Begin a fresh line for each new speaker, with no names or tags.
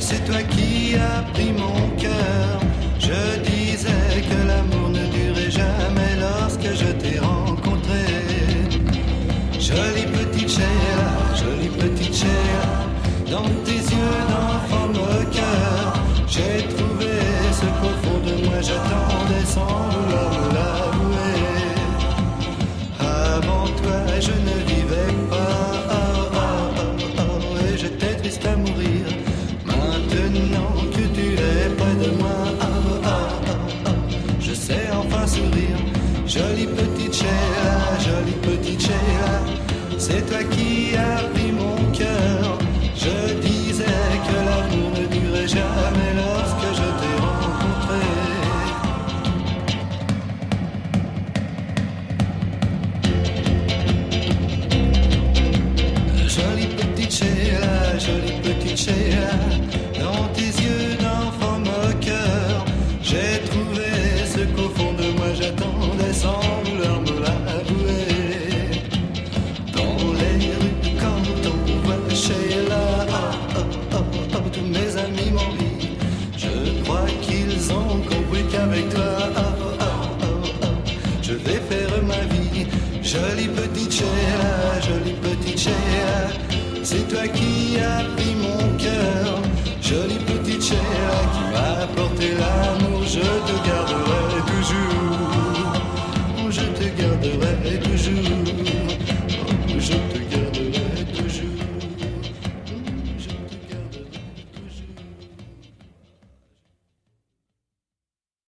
c'est toi qui as pris mon cœur. Je disais que l'amour ne durait jamais lorsque je t'ai rencontré. Jolie petite Sheila, dans tes yeux d'enfant moqueur, j'ai trouvé ce qu'au fond de moi j'attendais sans vouloir me l'avouer. Avant toi je ne vivais pas, et j'étais triste à mourir. Maintenant que tu es près de moi, je sais enfin sourire. Jolie petite Sheila, c'est toi qui as pris mon cœur. Je disais que l'amour ne durait jamais lorsque je t'ai rencontré. Jolie petite Sheila, dans tes yeux d'enfant moqueur, j'ai trouvé ce qu'au fond de moi j'attendais sans vouloir me l'avouer. Dans les rues quand on voit Sheila, tous mes amis m'envient. Je crois qu'ils ont compris qu'avec toi, je vais faire ma vie. Jolie petite Sheila, c'est toi qui as pris mon cœur. Jolie petite Sheila qui m'a apporté l'amour.